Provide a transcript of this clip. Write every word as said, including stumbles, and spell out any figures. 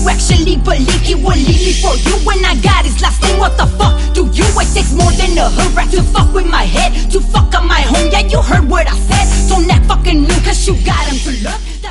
actually believe he will leave me for you when I got his last name? What the fuck do you? It takes more than a hood rat to fuck with my head, to fuck up my home. Yeah, you heard what I said. Don't act fucking new, cause you got him to love.